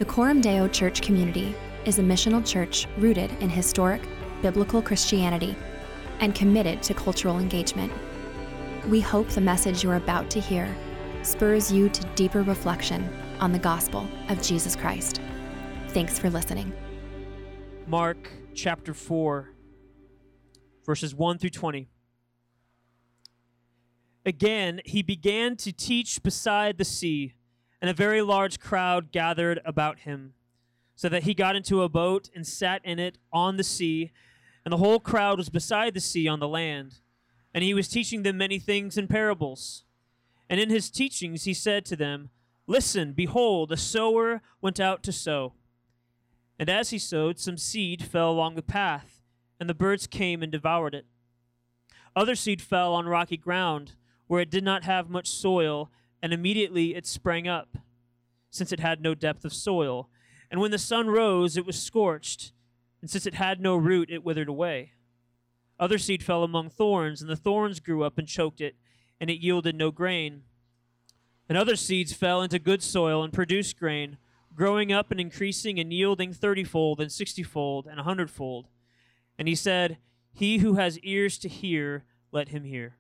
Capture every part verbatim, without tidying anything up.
The Coram Deo Church community is a missional church rooted in historic, biblical Christianity and committed to cultural engagement. We hope the message you're about to hear spurs you to deeper reflection on the gospel of Jesus Christ. Thanks for listening. Mark chapter four, verses one through twenty. Again, he began to teach beside the sea, and a very large crowd gathered about him, so that he got into a boat and sat in it on the sea, and the whole crowd was beside the sea on the land. And he was teaching them many things in parables. And in his teachings he said to them, "Listen, behold, a sower went out to sow. And as he sowed, some seed fell along the path, and the birds came and devoured it. Other seed fell on rocky ground, where it did not have much soil, and immediately it sprang up, since it had no depth of soil. And when the sun rose, it was scorched, and since it had no root, it withered away. Other seed fell among thorns, and the thorns grew up and choked it, and it yielded no grain. And other seeds fell into good soil and produced grain, growing up and increasing and yielding thirtyfold and sixtyfold and a hundredfold." And he said, "He who has ears to hear, let him hear."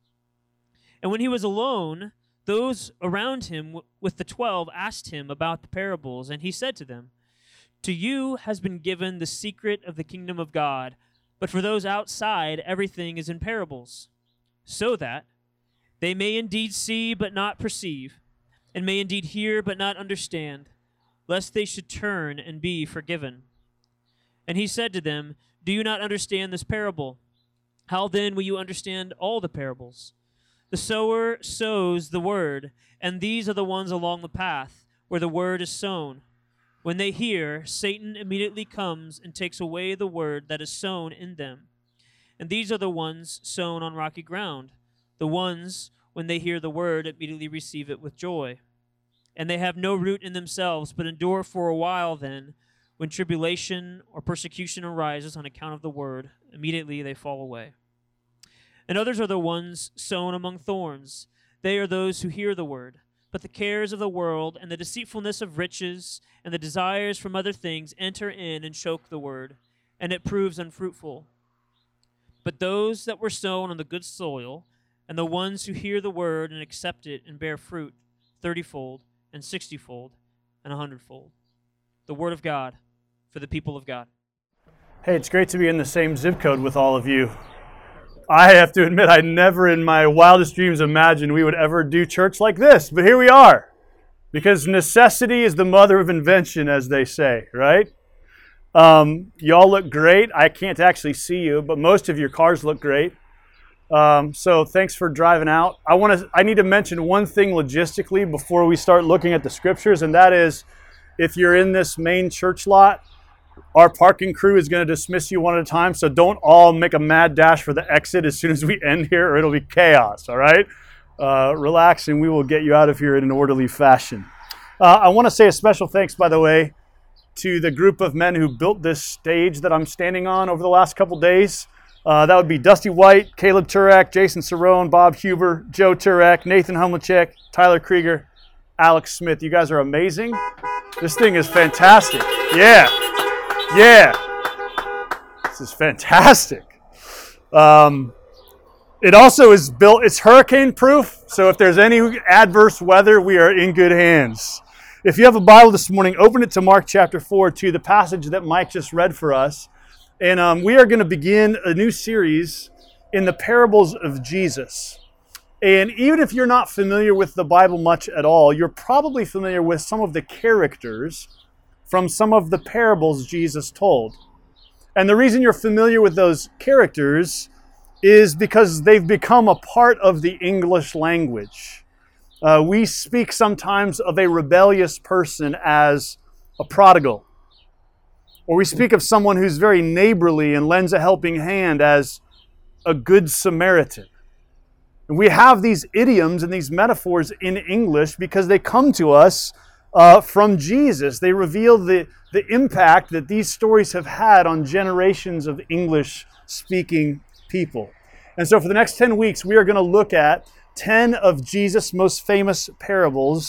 And when he was alone, those around him with the twelve asked him about the parables, and he said to them, "To you has been given the secret of the kingdom of God, but for those outside everything is in parables, so that they may indeed see but not perceive, and may indeed hear but not understand, lest they should turn and be forgiven." And he said to them, "Do you not understand this parable? How then will you understand all the parables? The sower sows the word, and these are the ones along the path, where the word is sown. When they hear, Satan immediately comes and takes away the word that is sown in them. And these are the ones sown on rocky ground, the ones, when they hear the word, immediately receive it with joy. And they have no root in themselves, but endure for a while. Then, when tribulation or persecution arises on account of the word, immediately they fall away. And others are the ones sown among thorns. They are those who hear the word, but the cares of the world and the deceitfulness of riches and the desires from other things enter in and choke the word, and it proves unfruitful. But those that were sown on the good soil, and the ones who hear the word and accept it and bear fruit, thirtyfold and sixtyfold and a hundredfold." The word of God for the people of God. Hey, it's great to be in the same zip code with all of you. I have to admit, I never in my wildest dreams imagined we would ever do church like this, but here we are. Because necessity is the mother of invention, as they say, right? Um, y'all look great. I can't actually see you, but most of your cars look great. Um, so thanks for driving out. I want to. I need to mention one thing logistically before we start looking at the scriptures, and that is, if you're in this main church lot, our parking crew is going to dismiss you one at a time, so don't all make a mad dash for the exit as soon as we end here, or it'll be chaos, all right? Uh, relax, and we will get you out of here in an orderly fashion. Uh, I want to say a special thanks, by the way, to the group of men who built this stage that I'm standing on over the last couple days. Uh, that would be Dusty White, Caleb Turek, Jason Cerrone, Bob Huber, Joe Turek, Nathan Humlicek, Tyler Krieger, Alex Smith. You guys are amazing. This thing is fantastic. Yeah. Yeah. This is fantastic. Um, it also is built, it's hurricane proof, so if there's any adverse weather, we are in good hands. If you have a Bible this morning, open it to Mark chapter four, to the passage that Mike just read for us. And um, we are going to begin a new series in the parables of Jesus. And even if you're not familiar with the Bible much at all, you're probably familiar with some of the characters from some of the parables Jesus told. And the reason you're familiar with those characters is because they've become a part of the English language. Uh, we speak sometimes of a rebellious person as a prodigal. Or we speak of someone who's very neighborly and lends a helping hand as a good Samaritan. And we have these idioms and these metaphors in English because they come to us uh, from Jesus. They reveal the, the impact that these stories have had on generations of English-speaking people. And so for the next ten weeks, we are going to look at ten of Jesus' most famous parables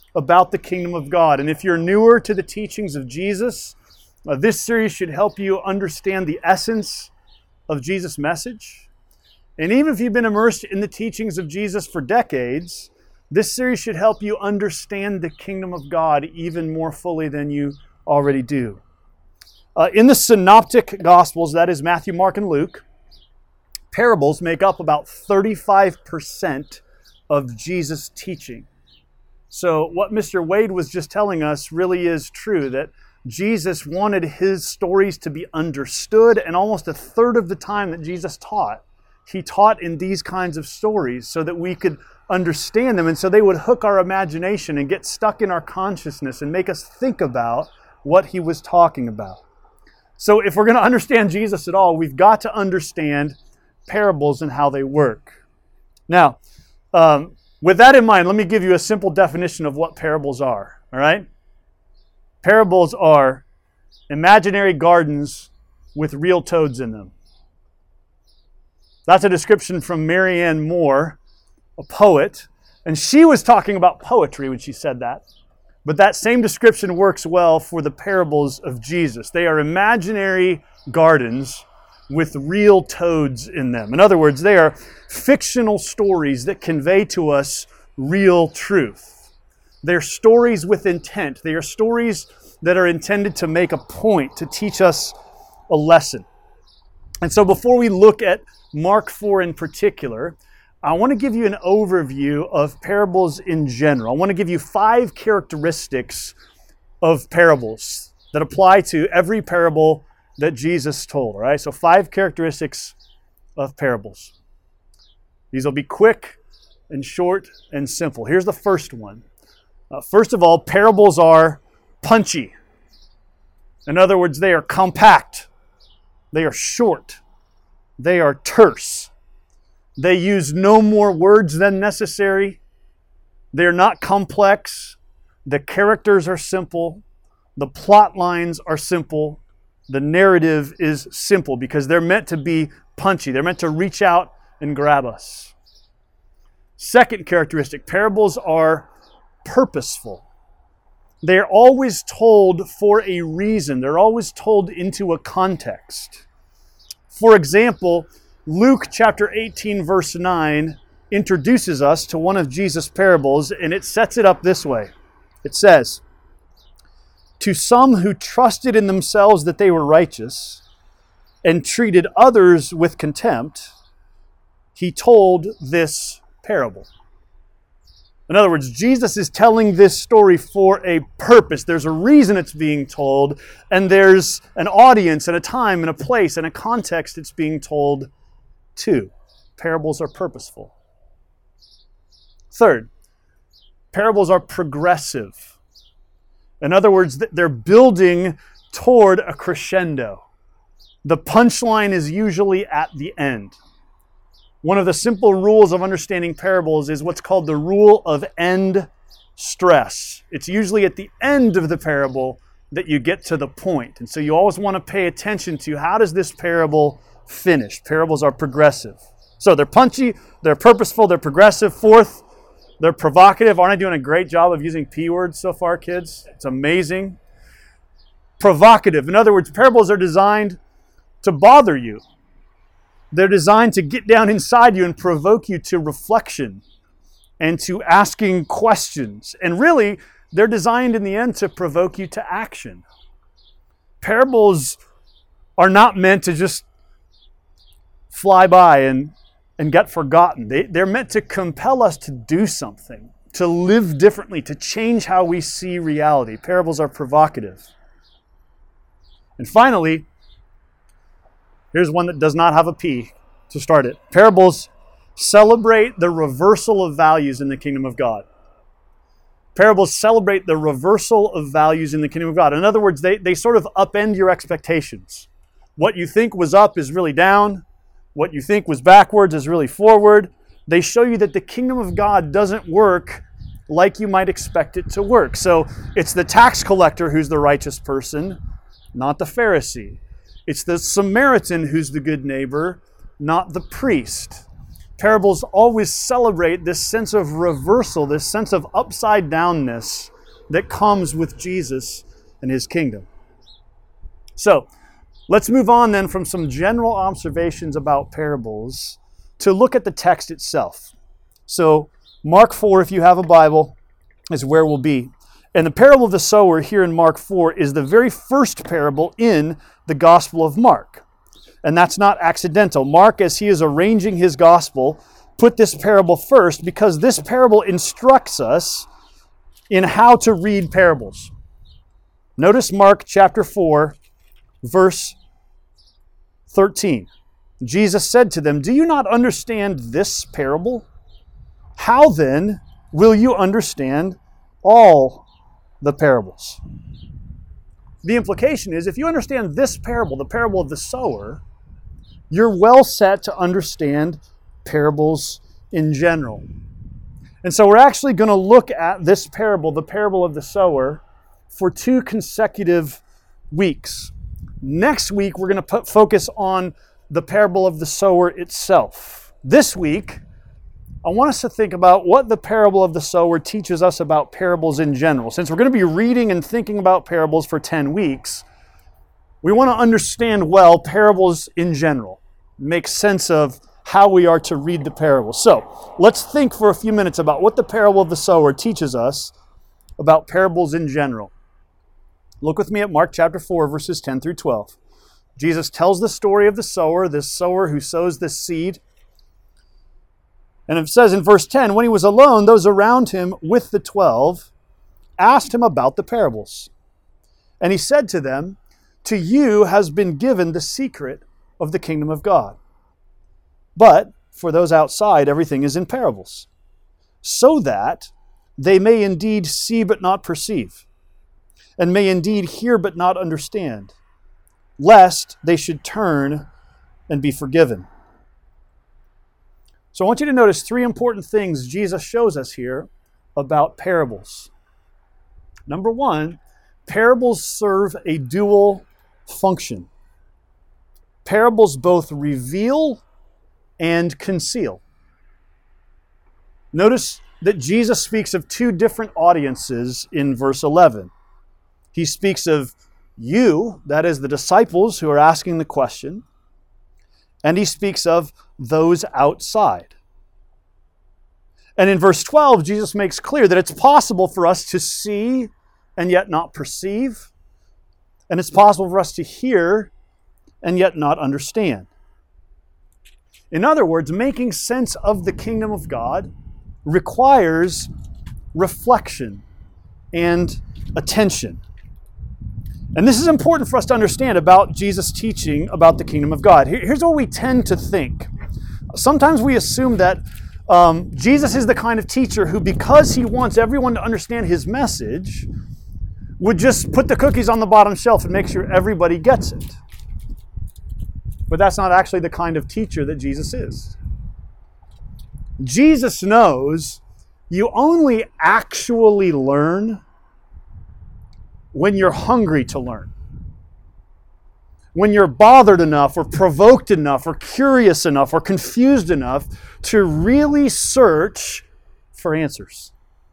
about the kingdom of God. And if you're newer to the teachings of Jesus, uh, this series should help you understand the essence of Jesus' message. And even if you've been immersed in the teachings of Jesus for decades, this series should help you understand the kingdom of God even more fully than you already do. Uh, in the synoptic gospels, that is Matthew, Mark, and Luke, parables make up about thirty-five percent of Jesus' teaching. So what Mister Wade was just telling us really is true, that Jesus wanted his stories to be understood, and almost a third of the time that Jesus taught, he taught in these kinds of stories so that we could understand them, and so they would hook our imagination and get stuck in our consciousness and make us think about what he was talking about. So if we're going to understand Jesus at all, we've got to understand parables and how they work. Now, um, with that in mind, let me give you a simple definition of what parables are, all right? Parables are imaginary gardens with real toads in them. That's a description from Marianne Moore, a poet, and she was talking about poetry when she said that. But that same description works well for the parables of Jesus. They are imaginary gardens with real toads in them. In other words, they are fictional stories that convey to us real truth. They're stories with intent. They are stories that are intended to make a point, to teach us a lesson. And so before we look at Mark four in particular, I want to give you an overview of parables in general. I want to give you five characteristics of parables that apply to every parable that Jesus told. All right, so five characteristics of parables. These will be quick and short and simple. Here's the first one. Uh, first of all, parables are punchy. In other words, they are compact. They are short. They are terse. They use no more words than necessary. They're not complex. The characters are simple. The plot lines are simple. The narrative is simple because they're meant to be punchy. They're meant to reach out and grab us. Second characteristic, parables are purposeful. They're always told for a reason. They're always told into a context. For example, Luke chapter eighteen, verse nine introduces us to one of Jesus' parables, and it sets it up this way. It says, "To some who trusted in themselves that they were righteous and treated others with contempt, he told this parable." In other words, Jesus is telling this story for a purpose. There's a reason it's being told, and there's an audience and a time and a place and a context it's being told to. Parables are purposeful. Third, parables are progressive. In other words, they're building toward a crescendo. The punchline is usually at the end. One of the simple rules of understanding parables is what's called the rule of end stress. It's usually at the end of the parable that you get to the point. And so you always want to pay attention to, how does this parable finish? Parables are progressive. So they're punchy, they're purposeful, they're progressive. Fourth, they're provocative. Aren't I doing a great job of using P words so far, kids? It's amazing. Provocative. In other words, parables are designed to bother you. They're designed to get down inside you and provoke you to reflection and to asking questions. And really, they're designed in the end to provoke you to action. Parables are not meant to just fly by and, and get forgotten. They, they're meant to compel us to do something, to live differently, to change how we see reality. Parables are provocative. And finally, here's one that does not have a P to start it. Parables celebrate the reversal of values in the kingdom of God. Parables celebrate the reversal of values in the kingdom of God. In other words, they, they sort of upend your expectations. What you think was up is really down. What you think was backwards is really forward. They show you that the kingdom of God doesn't work like you might expect it to work. So it's the tax collector who's the righteous person, not the Pharisee. It's the Samaritan who's the good neighbor, not the priest. Parables always celebrate this sense of reversal, this sense of upside downness that comes with Jesus and his kingdom. So, let's move on then from some general observations about parables to look at the text itself. So, Mark four, if you have a Bible, is where we'll be. And the parable of the sower here in Mark four is the very first parable in the Gospel of Mark. And that's not accidental. Mark, as he is arranging his gospel, put this parable first because this parable instructs us in how to read parables. Notice Mark chapter four, verse thirteen. Jesus said to them, "Do you not understand this parable? How then will you understand all the parables?" The implication is if you understand this parable, the parable of the sower, you're well set to understand parables in general. And so we're actually going to look at this parable, the parable of the sower, for two consecutive weeks. Next week, we're going to put focus on the parable of the sower itself. This week, I want us to think about what the parable of the sower teaches us about parables in general. Since we're going to be reading and thinking about parables for ten weeks, we want to understand well parables in general, make sense of how we are to read the parable. So let's think for a few minutes about what the parable of the sower teaches us about parables in general. Look with me at Mark chapter four, verses ten through twelve. Jesus tells the story of the sower, this sower who sows this seed. And it says in verse ten, when he was alone, those around him with the twelve asked him about the parables. And he said to them, "To you has been given the secret of the kingdom of God. But for those outside, everything is in parables, so that they may indeed see but not perceive, and may indeed hear but not understand, lest they should turn and be forgiven." So I want you to notice three important things Jesus shows us here about parables. Number one, parables serve a dual function. Parables both reveal and conceal. Notice that Jesus speaks of two different audiences in verse eleven. He speaks of you, that is the disciples who are asking the question, and he speaks of those outside. And in verse twelve, Jesus makes clear that it's possible for us to see and yet not perceive, and it's possible for us to hear and yet not understand. In other words, making sense of the kingdom of God requires reflection and attention. And this is important for us to understand about Jesus' teaching about the kingdom of God. Here's what we tend to think. Sometimes we assume that um, Jesus is the kind of teacher who, because he wants everyone to understand his message, would just put the cookies on the bottom shelf and make sure everybody gets it. But that's not actually the kind of teacher that Jesus is. Jesus knows you only actually learn when you're hungry to learn. When you're bothered enough or provoked enough or curious enough or confused enough to really search for answers.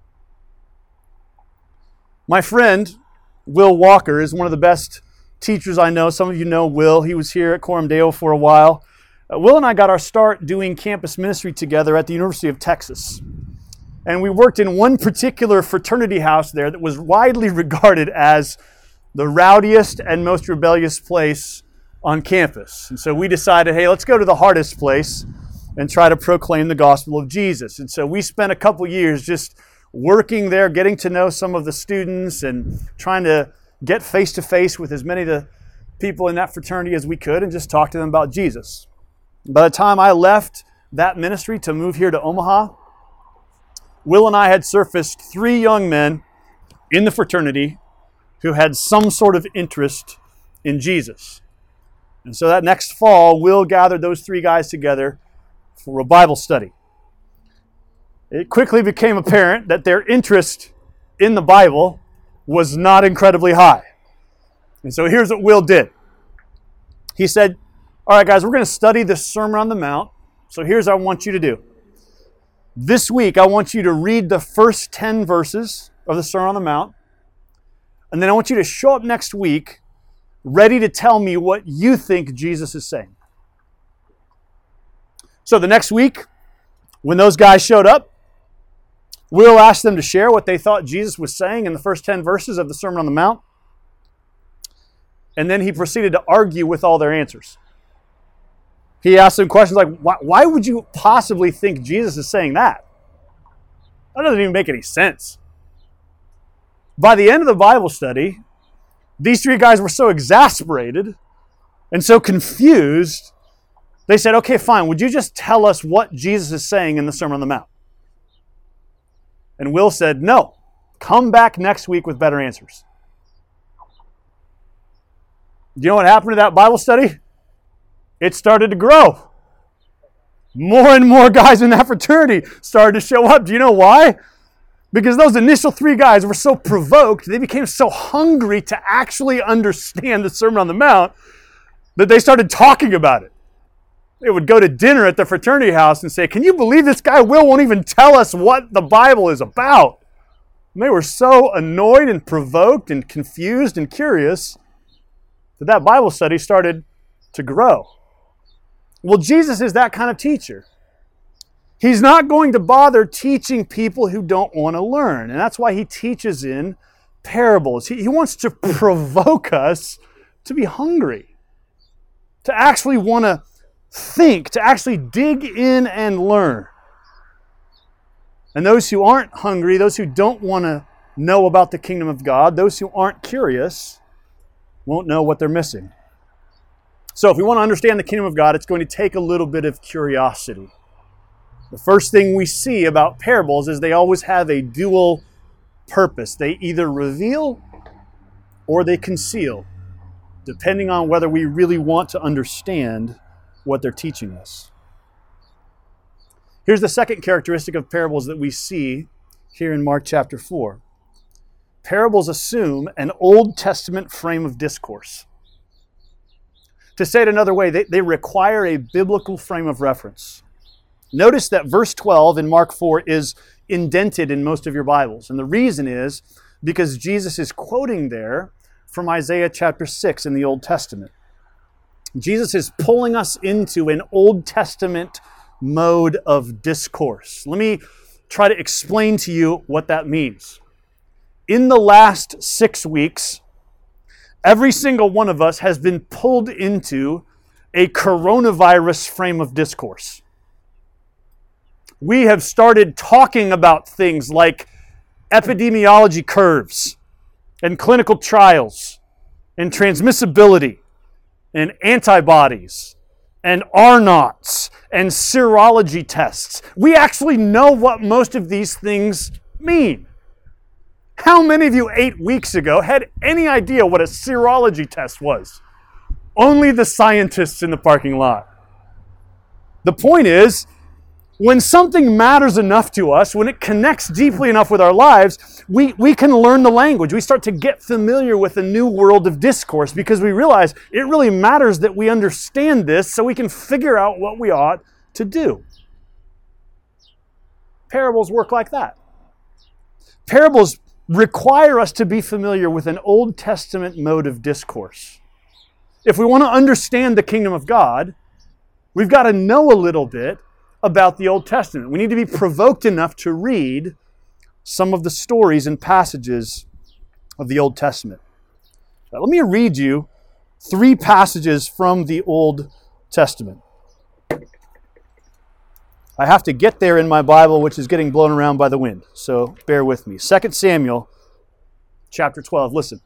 My friend, Will Walker, is one of the best teachers I know. Some of you know Will. He was here at Coram Deo for a while. Uh, Will and I got our start doing campus ministry together at the University of Texas. And we worked in one particular fraternity house there that was widely regarded as the rowdiest and most rebellious place on campus. And so we decided, hey, let's go to the hardest place and try to proclaim the gospel of Jesus. And so we spent a couple years just working there, getting to know some of the students and trying to get face-to-face with as many of the people in that fraternity as we could and just talk to them about Jesus. By the time I left that ministry to move here to Omaha, Will and I had surfaced three young men in the fraternity who had some sort of interest in Jesus. And so that next fall, Will gathered those three guys together for a Bible study. It quickly became apparent that their interest in the Bible was not incredibly high. And so here's what Will did. He said, all right, guys, we're going to study the Sermon on the Mount So here's what I want you to do. This week, I want you to read the first ten verses of the Sermon on the Mount. And then I want you to show up next week ready to tell me what you think Jesus is saying. So the next week, when those guys showed up, Will asked them to share what they thought Jesus was saying in the first ten verses of the Sermon on the Mount. And then he proceeded to argue with all their answers. He asked them questions like, why, why would you possibly think Jesus is saying that? That doesn't even make any sense. By the end of the Bible study, these three guys were so exasperated and so confused, they said, okay, fine, would you just tell us what Jesus is saying in the Sermon on the Mount? And Will said, no, come back next week with better answers. Do you know what happened to that Bible study? It started to grow. More and more guys in that fraternity started to show up. Do you know why? Because those initial three guys were so provoked, they became so hungry to actually understand the Sermon on the Mount that they started talking about it. They would go to dinner at the fraternity house and say, can you believe this guy Will won't even tell us what the Bible is about? And they were so annoyed and provoked and confused and curious that that Bible study started to grow. Well, Jesus is that kind of teacher. He's not going to bother teaching people who don't want to learn. And that's why he teaches in parables. He, he wants to provoke us to be hungry, to actually want to think, to actually dig in and learn. And those who aren't hungry, those who don't want to know about the kingdom of God, those who aren't curious, won't know what they're missing. So if we want to understand the kingdom of God, it's going to take a little bit of curiosity. The first thing we see about parables is they always have a dual purpose. They either reveal or they conceal, depending on whether we really want to understand what they're teaching us. Here's the second characteristic of parables that we see here in Mark chapter four. Parables assume an Old Testament frame of discourse. To say it another way, they, they require a biblical frame of reference. Notice that verse twelve in Mark four is indented in most of your Bibles. And the reason is because Jesus is quoting there from Isaiah chapter six in the Old Testament. Jesus is pulling us into an Old Testament mode of discourse. Let me try to explain to you what that means. In the last six weeks, every single one of us has been pulled into a coronavirus frame of discourse. We have started talking about things like epidemiology curves and clinical trials and transmissibility and antibodies and R naughts and serology tests. We actually know what most of these things mean. How many of you eight weeks ago had any idea what a serology test was? Only the scientists in the parking lot. The point is, when something matters enough to us, when it connects deeply enough with our lives, we, we can learn the language. We start to get familiar with a new world of discourse because we realize it really matters that we understand this so we can figure out what we ought to do. Parables work like that. Parables require us to be familiar with an Old Testament mode of discourse. If we want to understand the kingdom of God, we've got to know a little bit about the Old Testament. We need to be provoked enough to read some of the stories and passages of the Old Testament. Now, let me read you three passages from the Old Testament. I have to get there in my Bible, which is getting blown around by the wind, so bear with me. Second Samuel chapter twelve, listen.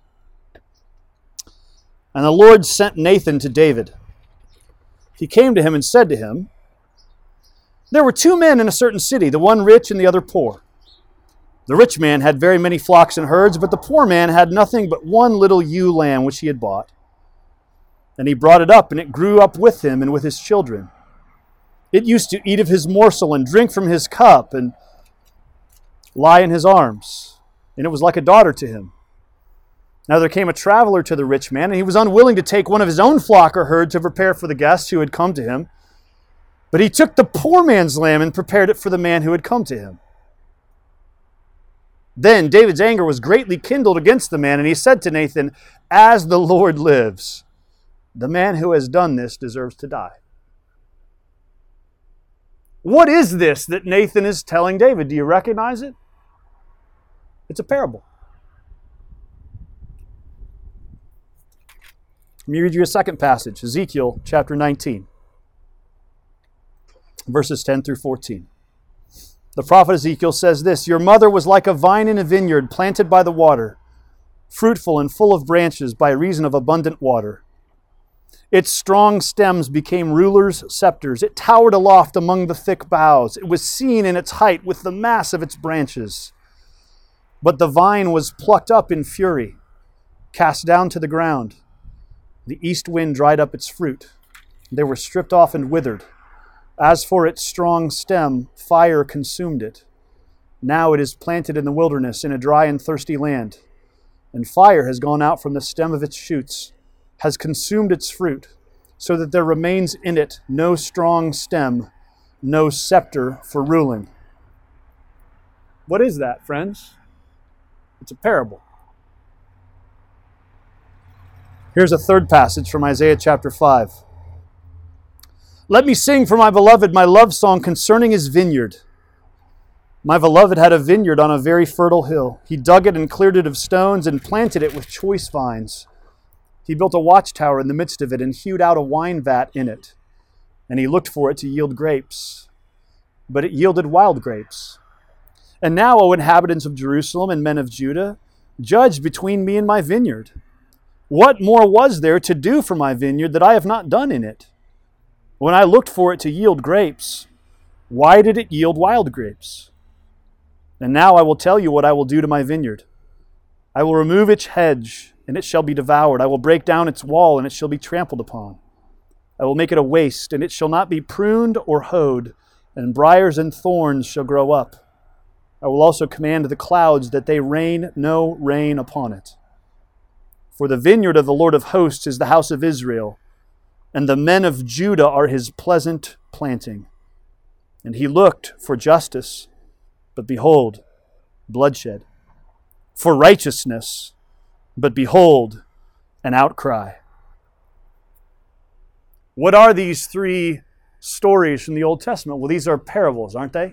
And the Lord sent Nathan to David. He came to him and said to him, there were two men in a certain city, the one rich and the other poor. The rich man had very many flocks and herds, but the poor man had nothing but one little ewe lamb which he had bought. And he brought it up, and it grew up with him and with his children. It used to eat of his morsel and drink from his cup and lie in his arms. And it was like a daughter to him. Now there came a traveler to the rich man, and he was unwilling to take one of his own flock or herd to prepare for the guests who had come to him. But he took the poor man's lamb and prepared it for the man who had come to him. Then David's anger was greatly kindled against the man, and he said to Nathan, "As the Lord lives, the man who has done this deserves to die." What is this that Nathan is telling David? Do you recognize it? It's a parable. Let me read you a second passage, Ezekiel chapter nineteen, verses ten through fourteen. The prophet Ezekiel says this, "Your mother was like a vine in a vineyard planted by the water, fruitful and full of branches by reason of abundant water. Its strong stems became rulers' scepters. It towered aloft among the thick boughs. It was seen in its height with the mass of its branches. But the vine was plucked up in fury, cast down to the ground. The east wind dried up its fruit. They were stripped off and withered. As for its strong stem, fire consumed it. Now it is planted in the wilderness in a dry and thirsty land. And fire has gone out from the stem of its shoots, has consumed its fruit, so that there remains in it no strong stem, no scepter for ruling." What is that, friends? It's a parable. Here's a third passage from Isaiah chapter five. "Let me sing for my beloved my love song concerning his vineyard. My beloved had a vineyard on a very fertile hill. He dug it and cleared it of stones and planted it with choice vines. He built a watchtower in the midst of it and hewed out a wine vat in it. And he looked for it to yield grapes. But it yielded wild grapes. And now, O inhabitants of Jerusalem and men of Judah, judge between me and my vineyard. What more was there to do for my vineyard that I have not done in it? When I looked for it to yield grapes, why did it yield wild grapes? And now I will tell you what I will do to my vineyard. I will remove its hedge, and it shall be devoured. I will break down its wall, and it shall be trampled upon. I will make it a waste, and it shall not be pruned or hoed, and briars and thorns shall grow up. I will also command the clouds that they rain no rain upon it. For the vineyard of the Lord of hosts is the house of Israel, and the men of Judah are his pleasant planting. And he looked for justice, but behold, bloodshed. For righteousness, but behold, an outcry." What are these three stories from the Old Testament? Well, these are parables, aren't they?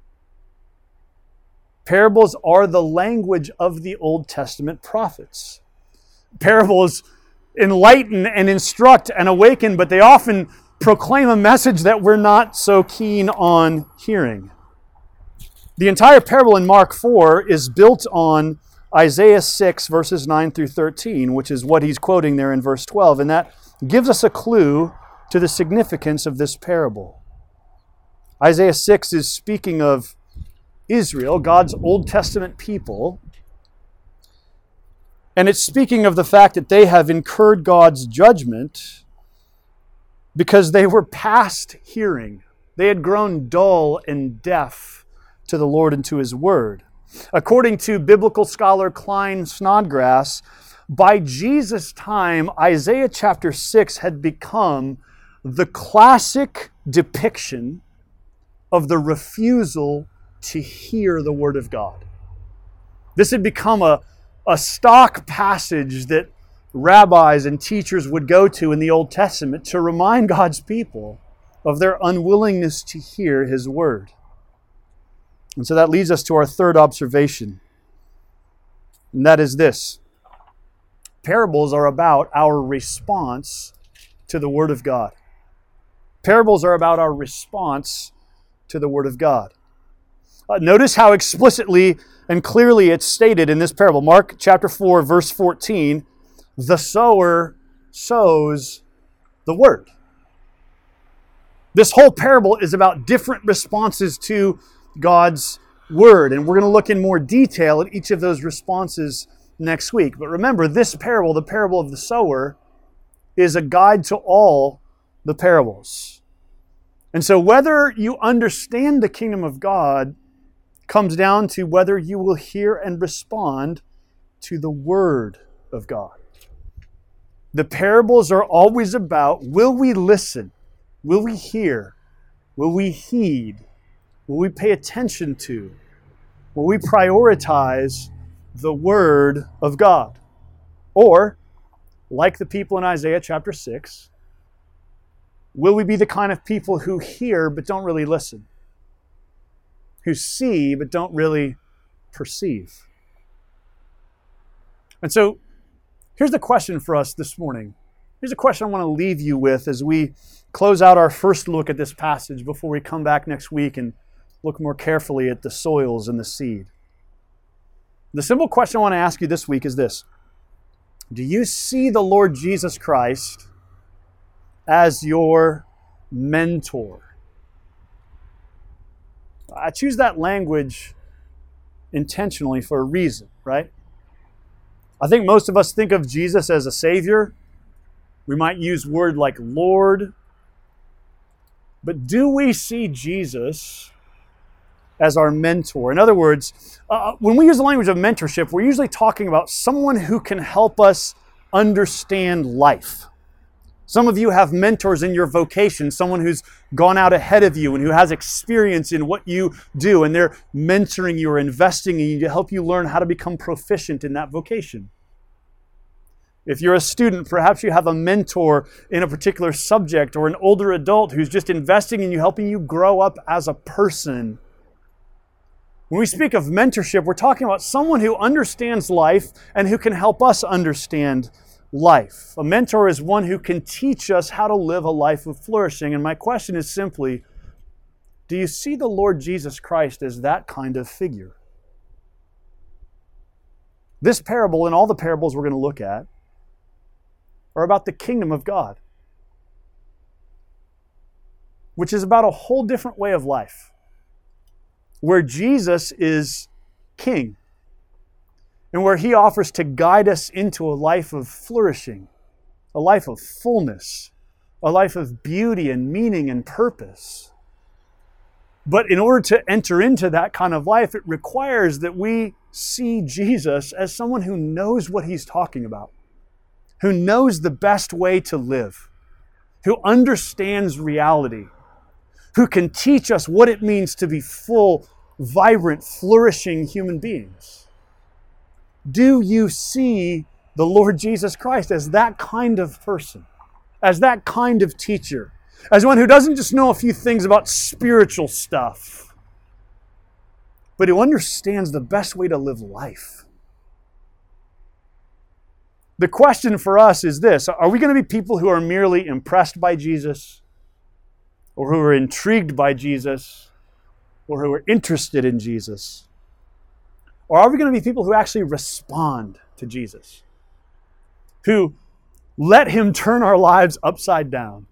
Parables are the language of the Old Testament prophets. Parables enlighten and instruct and awaken, but they often proclaim a message that we're not so keen on hearing. The entire parable in Mark four is built on Isaiah six, verses nine through thirteen, which is what he's quoting there in verse twelve, and that gives us a clue to the significance of this parable. Isaiah six is speaking of Israel, God's Old Testament people, and it's speaking of the fact that they have incurred God's judgment because they were past hearing. They had grown dull and deaf to the Lord and to His Word. According to biblical scholar Klyne Snodgrass, by Jesus' time, Isaiah chapter six had become the classic depiction of the refusal to hear the Word of God. This had become a, a stock passage that rabbis and teachers would go to in the Old Testament to remind God's people of their unwillingness to hear His Word. And so that leads us to our third observation, and that is this. Parables are about our response to the Word of God. Parables are about our response to the Word of God. Uh, notice how explicitly and clearly it's stated in this parable. Mark chapter four, verse fourteen, the sower sows the Word. This whole parable is about different responses to God's Word, and we're going to look in more detail at each of those responses next week. But remember, this parable, the parable of the sower, is a guide to all the parables. And so whether you understand the kingdom of God comes down to whether you will hear and respond to the Word of God. The parables are always about, will we listen? Will we hear? Will we heed? Will we pay attention to? Will we prioritize the Word of God? Or, like the people in Isaiah chapter six, will we be the kind of people who hear but don't really listen? Who see but don't really perceive? And so, here's the question for us this morning. Here's a question I want to leave you with as we close out our first look at this passage before we come back next week and look more carefully at the soils and the seed. The simple question I want to ask you this week is this: do you see the Lord Jesus Christ as your mentor? I choose that language intentionally for a reason, right? I think most of us think of Jesus as a Savior. We might use word like Lord. But do we see Jesus as our mentor? In other words, uh, when we use the language of mentorship, we're usually talking about someone who can help us understand life. Some of you have mentors in your vocation, someone who's gone out ahead of you and who has experience in what you do, and they're mentoring you or investing in you to help you learn how to become proficient in that vocation. If you're a student, perhaps you have a mentor in a particular subject, or an older adult who's just investing in you, helping you grow up as a person. When we speak of mentorship, we're talking about someone who understands life and who can help us understand life. A mentor is one who can teach us how to live a life of flourishing. And my question is simply, do you see the Lord Jesus Christ as that kind of figure? This parable and all the parables we're going to look at are about the kingdom of God, which is about a whole different way of life, where Jesus is king, and where He offers to guide us into a life of flourishing, a life of fullness, a life of beauty and meaning and purpose. But in order to enter into that kind of life, it requires that we see Jesus as someone who knows what He's talking about, who knows the best way to live, who understands reality, who can teach us what it means to be full, vibrant, flourishing human beings. Do you see the Lord Jesus Christ as that kind of person, as that kind of teacher, as one who doesn't just know a few things about spiritual stuff, but who understands the best way to live life? The question for us is this: are we going to be people who are merely impressed by Jesus, or who are intrigued by Jesus, or who are interested in Jesus? Or are we going to be people who actually respond to Jesus, who let Him turn our lives upside down,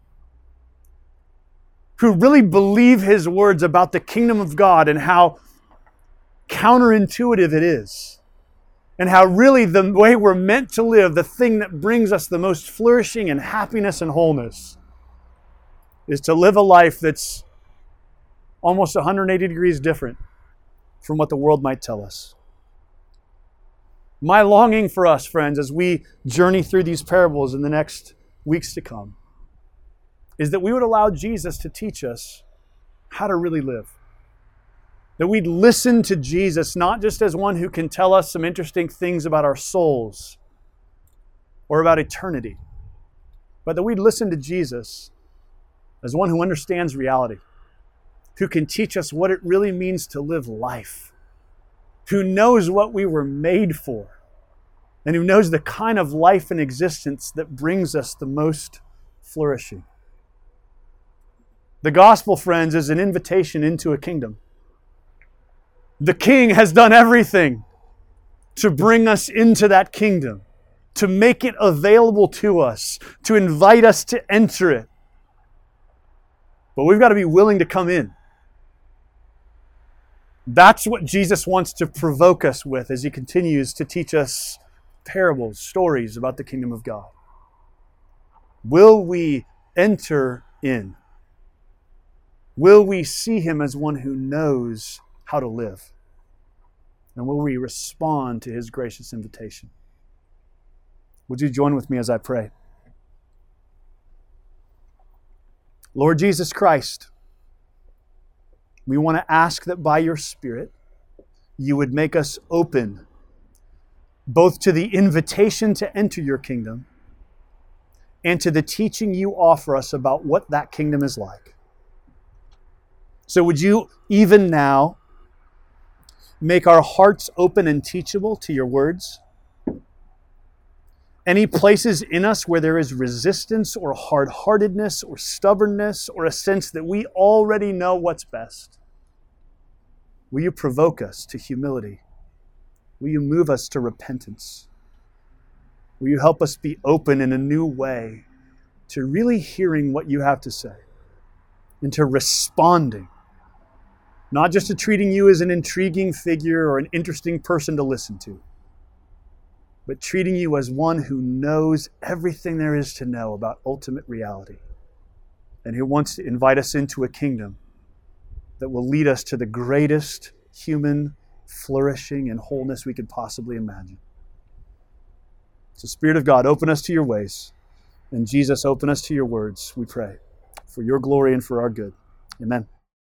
who really believe His words about the kingdom of God and how counterintuitive it is, and how really the way we're meant to live, the thing that brings us the most flourishing and happiness and wholeness, is to live a life that's almost one hundred eighty degrees different from what the world might tell us? My longing for us, friends, as we journey through these parables in the next weeks to come, is that we would allow Jesus to teach us how to really live. That we'd listen to Jesus not just as one who can tell us some interesting things about our souls or about eternity, but that we'd listen to Jesus as one who understands reality, who can teach us what it really means to live life, who knows what we were made for, and who knows the kind of life and existence that brings us the most flourishing. The gospel, friends, is an invitation into a kingdom. The King has done everything to bring us into that kingdom, to make it available to us, to invite us to enter it. But we've got to be willing to come in. That's what Jesus wants to provoke us with as He continues to teach us parables, stories about the kingdom of God. Will we enter in? Will we see Him as one who knows how to live? And will we respond to His gracious invitation? Would you join with me as I pray? Lord Jesus Christ, We want to ask that by your Spirit, you would make us open both to the invitation to enter your kingdom and to the teaching you offer us about what that kingdom is like. So would you, even now, make our hearts open and teachable to your words? Any places in us where there is resistance or hard-heartedness or stubbornness or a sense that we already know what's best, will you provoke us to humility? Will you move us to repentance? Will you help us be open in a new way to really hearing what you have to say and to responding, not just to treating you as an intriguing figure or an interesting person to listen to, but treating you as one who knows everything there is to know about ultimate reality and who wants to invite us into a kingdom that will lead us to the greatest human flourishing and wholeness we could possibly imagine. So, Spirit of God, open us to your ways. And Jesus, open us to your words, we pray, for your glory and for our good. Amen.